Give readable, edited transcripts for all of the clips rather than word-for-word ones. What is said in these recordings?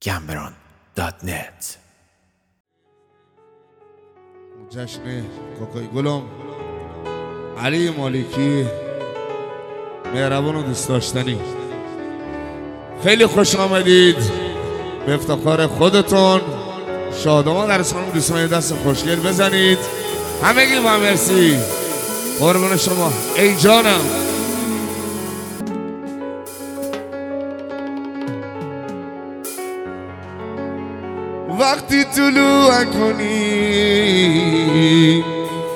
gambron.net. جشن کوکای گلم علی مالکی مهربان و دوست داشتنی، خیلی خوش آمدید به افتخار خودتون. شادمان در سلام دوستان، دست خوشگل بزنید. همگی با مرسی، قربون شما ای جانم. وقتی طلوع کنی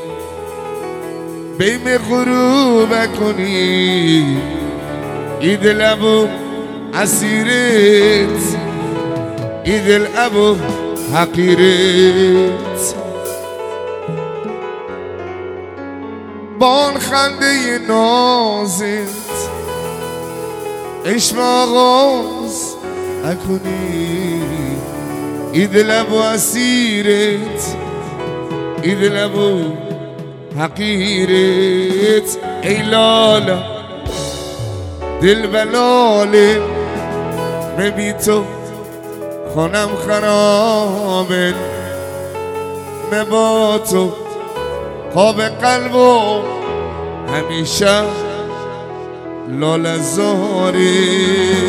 بیم غروب کنی، ای دلمو اسیرت، ای دلمو حقیرت، با آن خنده نازت عشق آغاز اکنی، ای دلمو اسیرت، ای دلمو حقیرت. ای لالا دل بلاله نبی تو خونم خرابه، نه با تو خواب قلبو همیشه لاله زاره.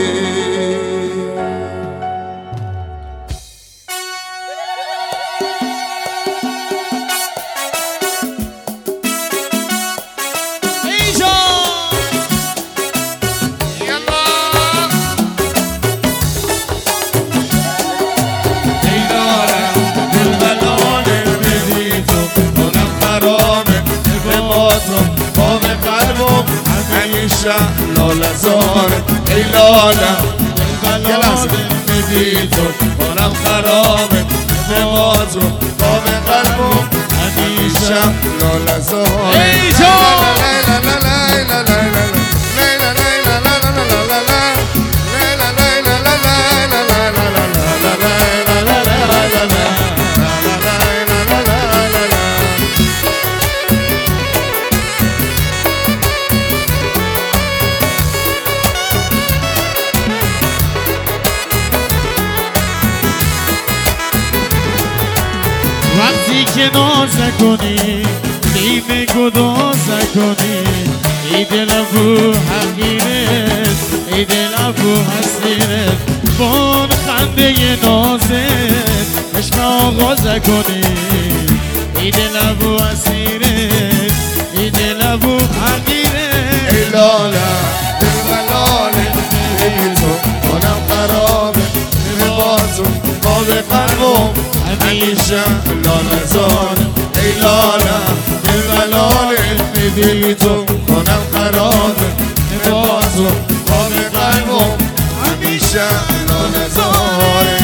لاله زاره ای لاله بلاله بدی تو کنم خرابه، نمازو قام قلبو همیشه لاله زاره. ای وقتی که ناز کنی نیمه گداز کنی، ای دلمو حقیرت، ای دلمو حسیرت، با خنده نازت عشق آغاز کنی، ای دلمو حسیرت، ای دلمو حقیرت. ای لاله دل بلاله ای تو کنم خرابه، نمازو قام قلبو همیشه لاله زاره. ای لاله دل بلاله بدی تو کنم خرابه، نمازو قام قلبو همیشه لاله زاره.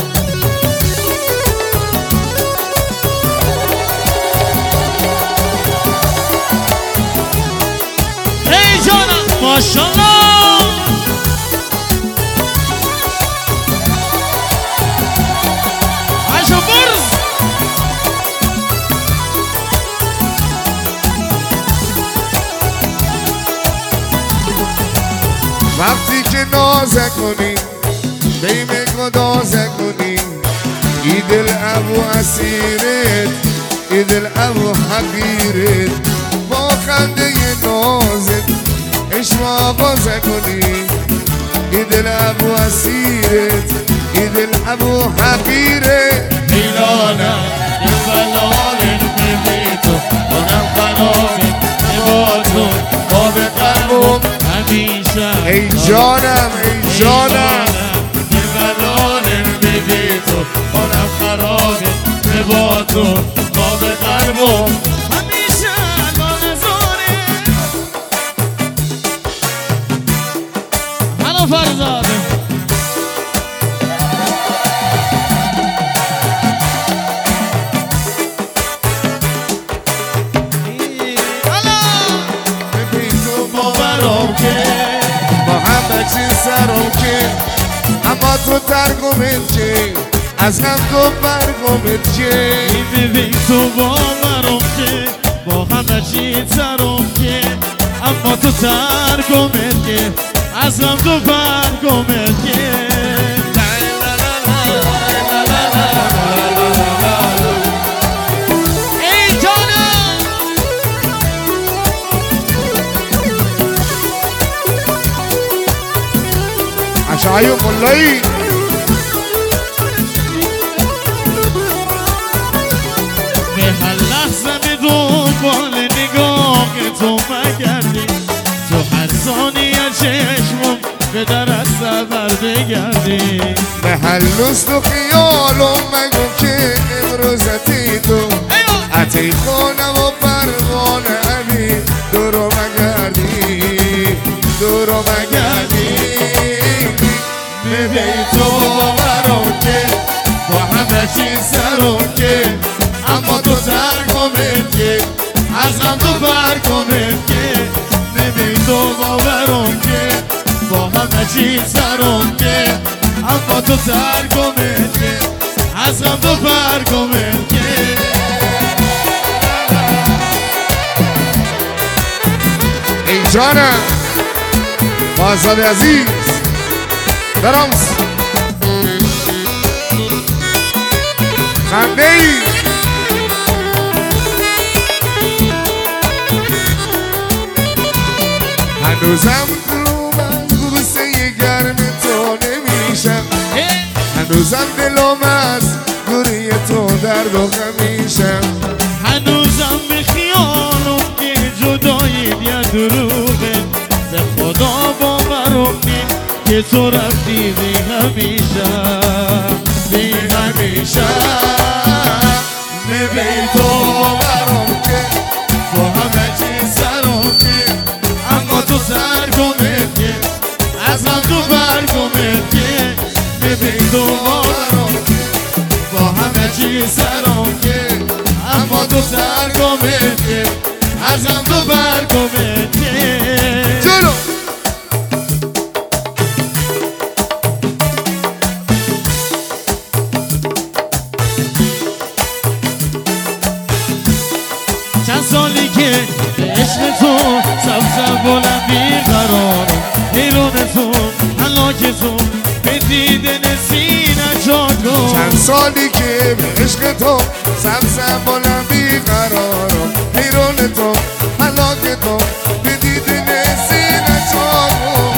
ای جانم ماشالله. وقتی که ناز کنی بیم گداز کنی، ای دل ابو اسیرت، ای دل ابو حقیرت، با خنده نازت عشق آغاز کنی، ای دل ابو اسیرت، ای دل ابو حقیرت. ای لاله دل بلاله نبی تو کنم خرابه، با تو خواب قلبم همیشه ای جانم ای جانم. دل بلاله نبی تو کنم خرابه، با تو خواب قلبم همیشه لاله زاره. هلو فرزاده سرم که اما تو ترگمت که از هم تو برگمت که، ببین تو باورم که با همه چی سرم که اما تو ترگمت که از هم تو برگمت که. ایو ملایی به هر لحظه به دنبال نگاه تو مگردی، تو هر ثانیه چشمم به درست بر بگردی. به هر لست و خیالم مگو که امروزتی تو عتی خانم و پروانه علی دورو مگردی دورو مگردی. ببین تو باورم که با همه چیز سرم که اما تو ترکمت که از غم تو برکمت که. ببین تو باورم که با همه چیز سرم که اما تو ترکمت که از غم تو برکمت که. ای جانم آزاد عزیز درامس خنده ای هنوزم دلوم از بوسه گرم تو نمیشم، هنوزم دلوم از گوری تو درد و غمیشم. هنوزم به خیالم که جدایی یا دروغه، به خدا باورم نی که تو رفتی بی همیشه بی همیشه. ببین تو باورم که با همه چیز سرم که اما تو ترکمت که از غم تو برکمت که. ببین تو باورم که با همه چیز سرم که اما تو ترکمت که از غم تو برکمت که. جلو چند سالی که به عشق تو سبز بلند بیقرارم، حیران تو حالا که تو به دیدن سینه جا کن. چند سالی که به عشق تو سبزم بلند بیقرارم، حیران تو حالا که تو به دیدن سینه جا کن.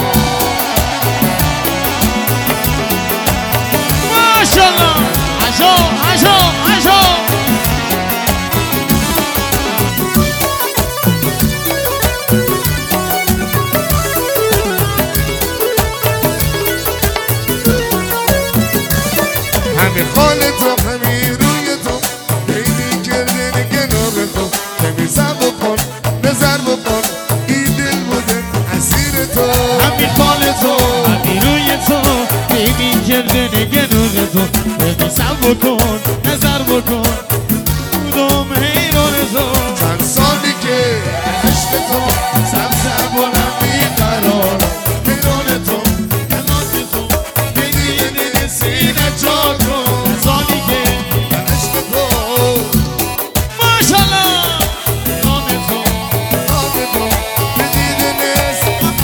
ماشالله عشا عشا عشا. همه خال تو همه روی تو بیدی کردن کنار تو. کمی سب بکن نظر بکن این دل بودن اسیر تو. همین خال تو همین روی تو بیمی کردن گنور تو. بگی سب بکن نظر بکن بودم حیران تو. چند سالی که عشق تو سبز بلند بیقرارم، حیران تو حالا که تو به دیدن سینه جا کن. سالی که عشق تو ماشالله حیران تو. حال تو به دیدن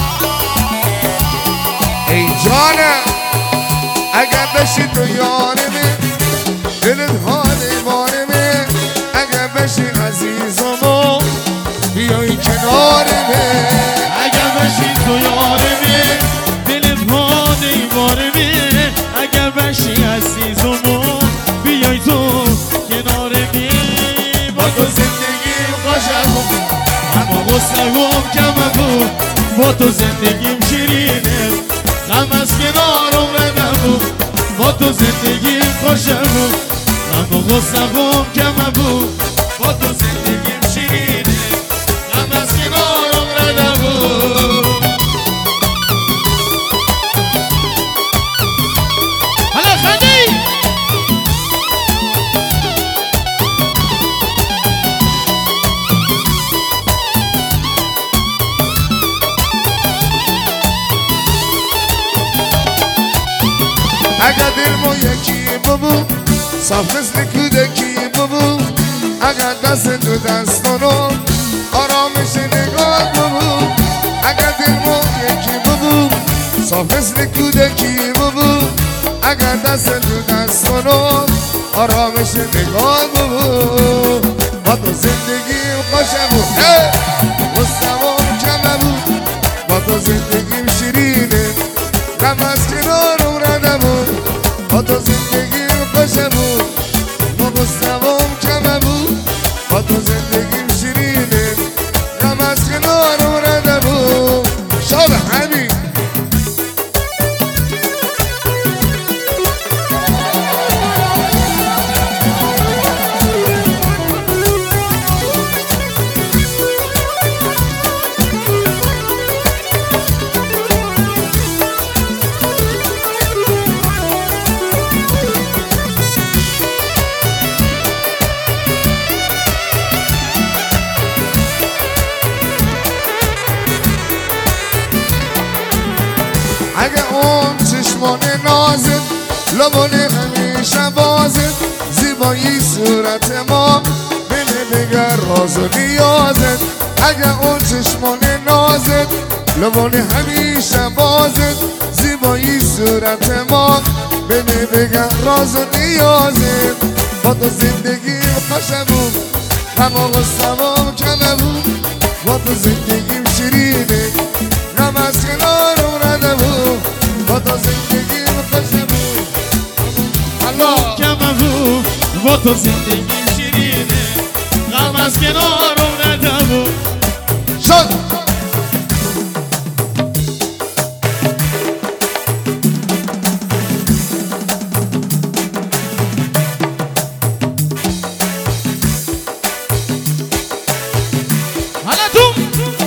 ای جانم اگر بشی تو یارمه دلت حال بارمه، اگر بشی عزیزمو بیای کنارمه. اگر بشی تو یارمه دلت ها دیوارمه، اگر بشی عزیزمو بیای تو کنارمه. با تو زندگیم خوشم اما غصه‌ام کمه بود، با تو زندگیم شیرینه غم از کنارم ردم. با تو زندگیم خوشم بود اما غصه‌ام کمه بود، با تو زندگیم شیرینه غم از کنارم ردم. حالا خندی اگر دل ما یکی ببو صاف مثل کودکی ببو، اگر دست تو دستانو آرامش نگاه ببو. اگر دل ما یکی ببو صاف مثل کودکی ببو، اگر دست تو دستانو آرامش نگاه ببو. با تو زندگیم خوشم بود غصه‌ام کمه بود، با تو زندگیم شیرینه غم از کنارم رده بود با تو زندگیم خوشه بود ما مستوام کمه بود با تو زندگیم شیرینه غم از کنارم رده بود شاد همین اگه اون چشمان نازت لبان همیشه بازت زیبایی صورت ما بینه بگر راز و نیازت اگه اون چشمان نازت لبان همیشه بازت زیبایی صورت ما بینه بگر راز و نیازت با تو زندگیم خوشه بود غم و غصه‌ام کمه بود با تو زندگیم شیرینه غم از کنارم رده بود با تو زندگیم خوشه بود الله کمه بود با تو زندگیم شیرینه غم از کنارم رده بود شد حالا تو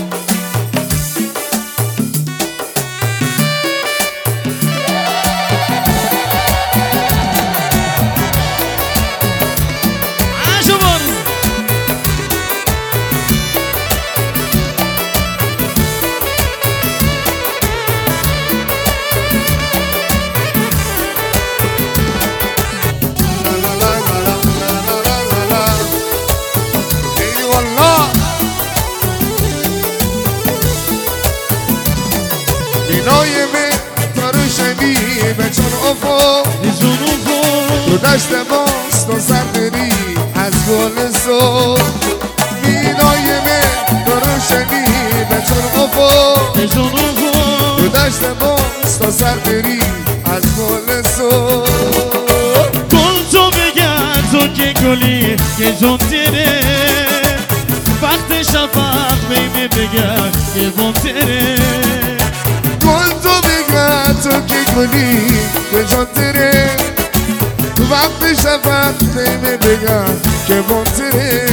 بینای من تو روشنی به چون افق تو دشت باز تو سر بری از گل صبح بینای من تو روشنی به چون افق تو دشت باز تو سر بری از گل صبح گل تو بگرد تو که گلی که جون تیره وقت شفق بیمه بگرد که بون تیره گل تو بگرد تو که گلی که جون تیره وقت شفق بیمه بگرد که بون تیره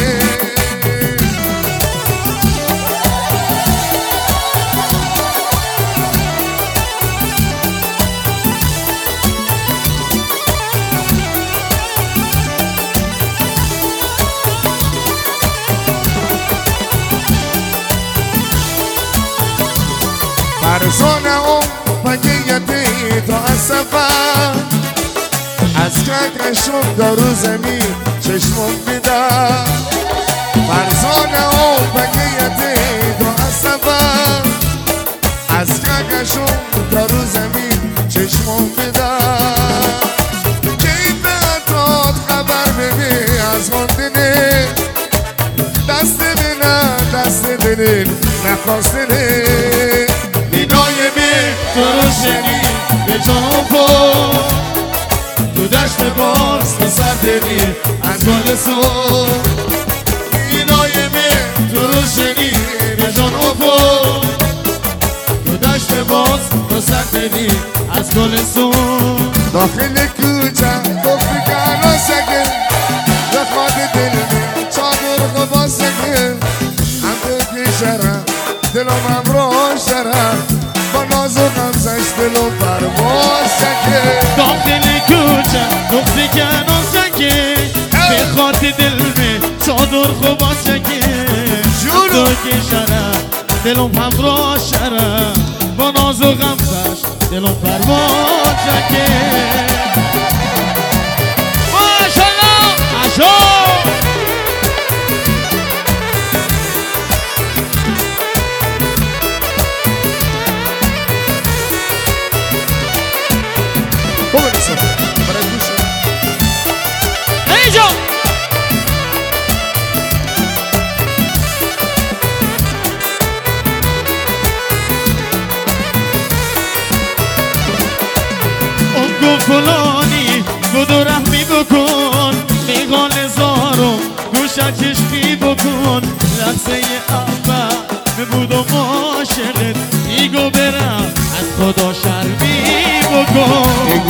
فرزانه اون پکیتی تا از سفر از کهکشون دارو زمین چشمون بیدر فرزانه اون پکیتی تا از سفر از کهکشون دارو زمین چشمون بیدر کی داد خبر بگی از خوندنه دست بینه دست دلیل نخواستنه بینای می تو روشنی به جان افق تو دشت باز تو سر دلی از گل صبح بینای می تو روشنی به جان افق تو دشت باز تو سر دلی از گل صبح داخل کوچه گفتی که الان سکن بخواد دل می چادر قبا سکن هم تو کشرم دلم هم روشنم با ناز و غمزش دلم پرواز سکن داخل کوچه گفتی که الان سکن بخواد دل می چادر قبا سکن جونو تو کشرم دلم هم روشنم با ناز و غمزش دلم پرواز سکن ماشاءالله عشق ببینیسم برای گوشم اینجا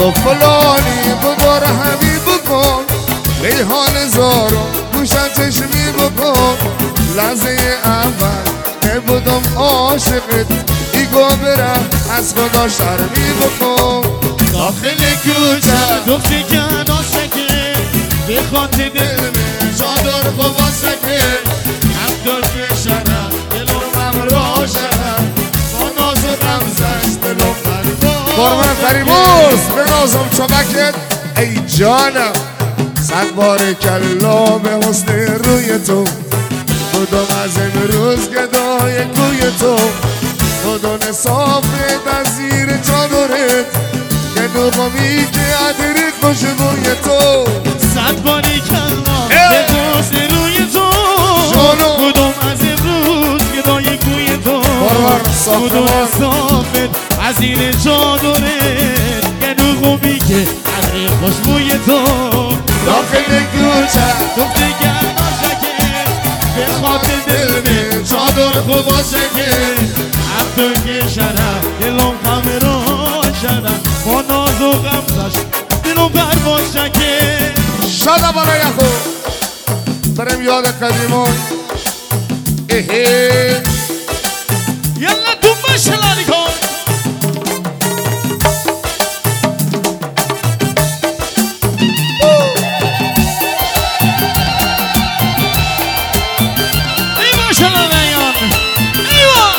با فلانی بدار حبیب بکن ریحان زارو گوشم چشمی بکن لحظه اول نبودم عاشقت ایگو برم از خدا شرمی بکن داخل کوچه دختی کن آشکه به خاطر دل من چادر خوب آسکه هم دل بشنم دلم روشنم با ناز و رمزش دلم قربان فریبوز بنازم چوبکت ای جانم صد بار کلا به حسن روی تو بودم از امروز گدای کوی تو بدون صافت از زیر چادرت که دومی که عطر خوشبوی تو صد باری کلا به حسن روی تو بودم از امروز گدای کوی تو بدون صافت از زیر چادرت که دومی که عطر خوشبوی تو داخل کوچه دختی کن آشکه به خاطر دل من چادر خوب آشکه هم تو که شرم دلم همه روشنم با ناز و غمزش دلم پرواشکه شادا بالا یخو برم یاد قدیمون ایهی یلا دنبه شلانی کن ایوا شلانیان ایوا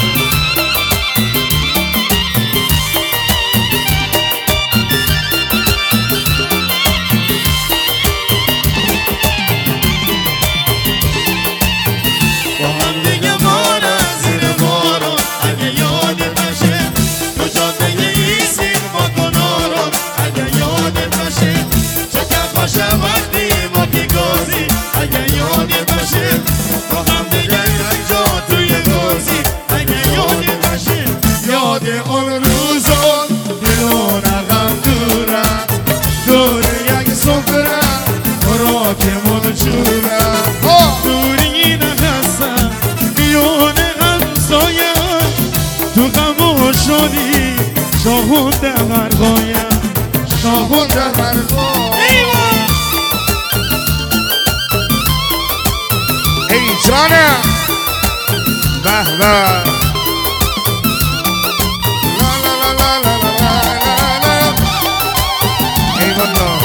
با هم دیگه مارم زیر بارون اگه یادت باشه تو جاده ایسین ما کنارم اگه یادت باشه چکم باشه وقتی ما پیگازی اگه یادت باشه با هم دیگه یک جا توی گازی اگه یادت باشه یاد اون روزان دلون غم دورم دور یک سفره خوراکمون چورم دوری نخستم میون همسایم تو غم شدی شاهونده غرقایم شاهونده هرگاه ای جانم به به لا لا لا لا لا لا لا لا ای والله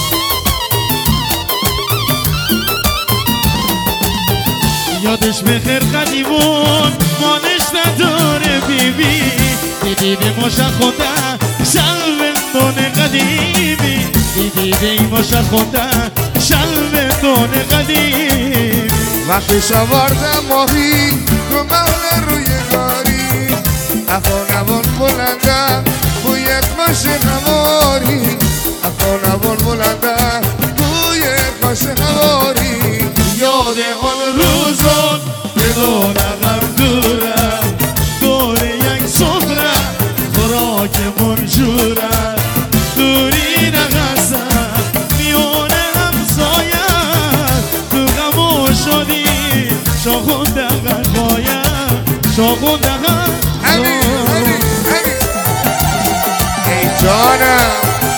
یادش بخیر قدیمون مانش نداره بیبی دیدی ماشا خونده شلوندون قدیمی دیدی ماشا خونده شلوندون قدیمی وقتی شواردم ماهی تو محل روی گاری افانوان بلنده بوی خوش نواری افانوان بلنده بوی خوش نواری یاد آن روزان بدون غم دورم دور یک سفره خوراک منجوره دوری نقصم میون همسایم تو غم شدی شاخونده غرقایم شاخونده همی همی همی ای جانم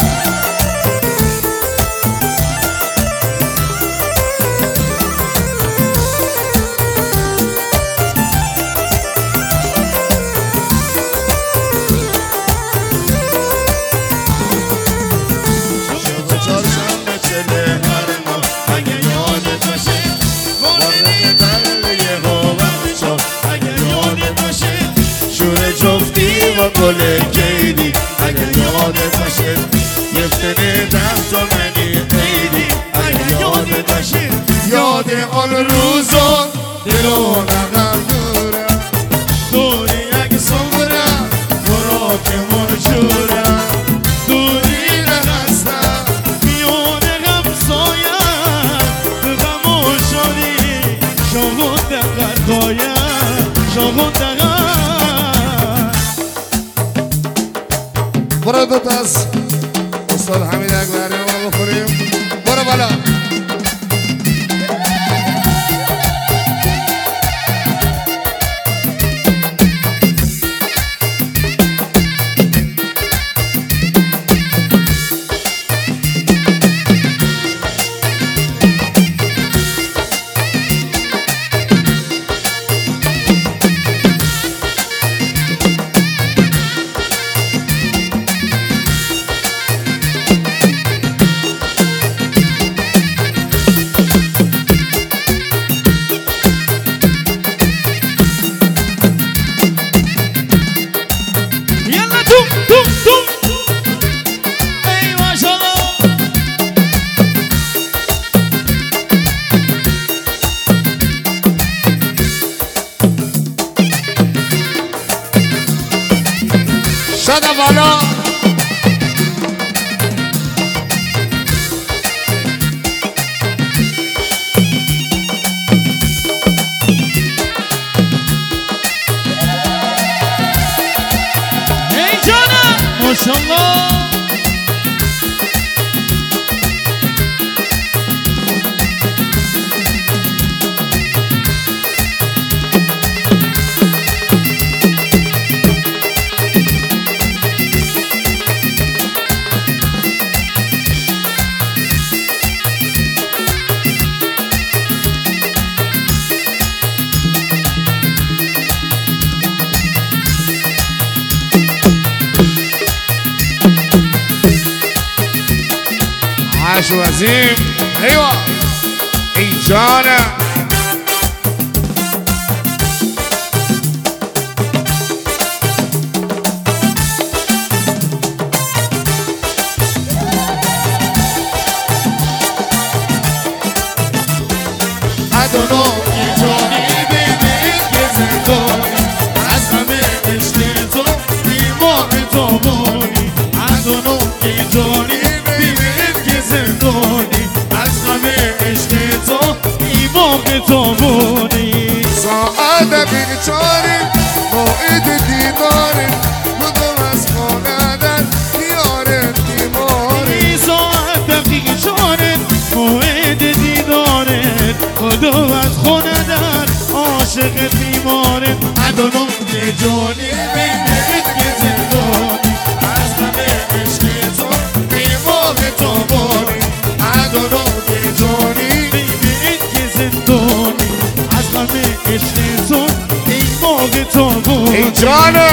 گل کیدی اگه یادت باشه یفتنه دست و منی ایدی اگه یادت باشه یاد آن روزان دلون غم دورم دور یک سمره خوراک منجوره دوری نخستم میون همسایم تو غم شدی شاغونده غرقایم شاغونده برو دو تاز استاد حمید اکبری ما بخوریم برو بالا بالا ای جانم ماشاءالله عاش وزيم ايوه اي جانا ادونو که جانی ببین که زندانی از همه عشق تو بیمار تو بانی ادونو که جانی ببین که زندانی از همه عشق تو بیمار تو بانی ساعت بیچاره موعد دیداره بدم از خانه در دیاره بیماره ساعت دقیق چاره موعد دیداره خودم از خونه در عاشق بیماره ادونم که جانی ببینید که زندانی از همه عشق تو بیمار تو بانی ادونم که جانی ببینید که زندانی از همه عشق تو بیمار تو بانی ای جانا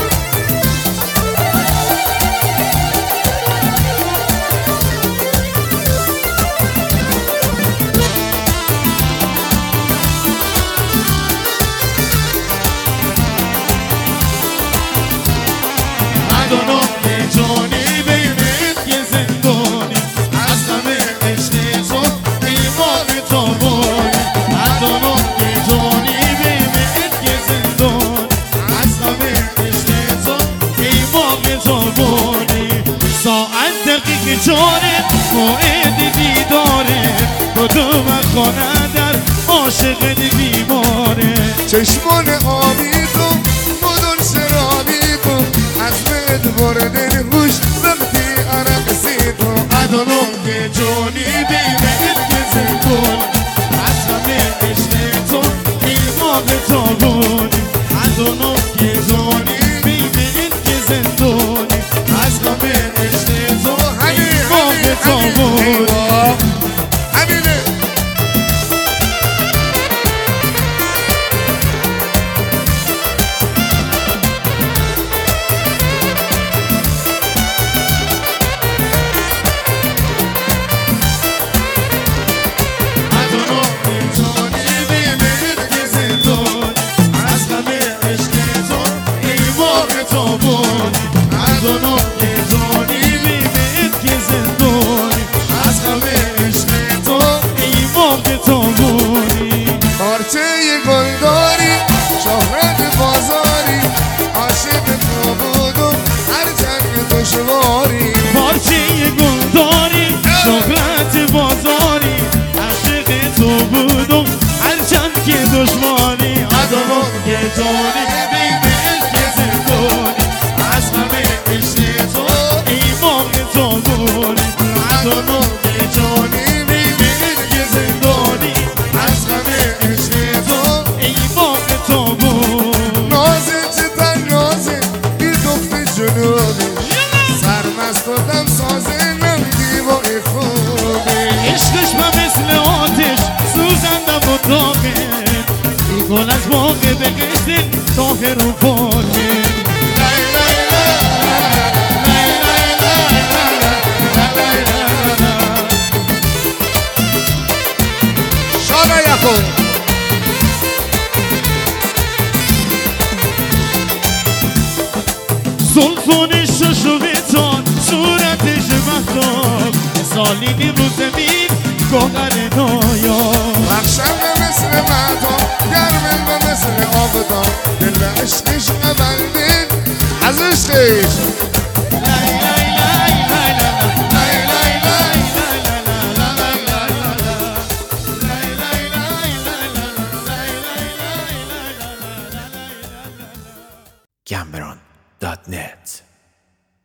ادونم که جانی ببینید که زندانی از همه عشق تو بیمار تو بانی ادونم که جانی ببینید که زندانی از همه عشق تو بیمار تو بانی ساعت دقیق چاره موعد دیداره کدوم خانه در عاشق بیماره چشمان آبی تو مدن شرابی تو از مد بردن خوش وقتی عرق سی تو ادونم که جانی ببینید که زندانی از همه عشق تو بیمار تو بانی ادونم که جانی ببینید که زندانی از همه عشق تو بیمار تو بانی ایوا همینه ادونم که جانی ببینید که زندانی از همه عشق تو بیمار تو بانی ادونم که جانی ببینید که زندانی از همه عشق تو بیمار تو بانی پارچه گلداری شهرت بازاری عاشق تو بودم هر چند دشواری پارچه گلداری شهرت بازاری عاشق تو بودم هرچند که دشمانی ادونم که جانی ببینید که زندانی از همه عشق تو ایمان تو بودی ادونم که جانی ببینید که زندانی از همه عشق تو ایمان تو بود نازه چه تن نازه بی دخت جنوبی سرمست و دم سازه نم دیوای خوبی عشقش من مثل آتش سوزندم و داغه ای گل از باغ به قصد طاهر و پاکه شانا یکو زلفانش ششوقتان صورتش مهتاب سالینی رو زمین گوهر نایاب بخشنده مثل مهتاب گرمه و مثل آبدان دل به عشقش ببندین از عشقش Cameron.net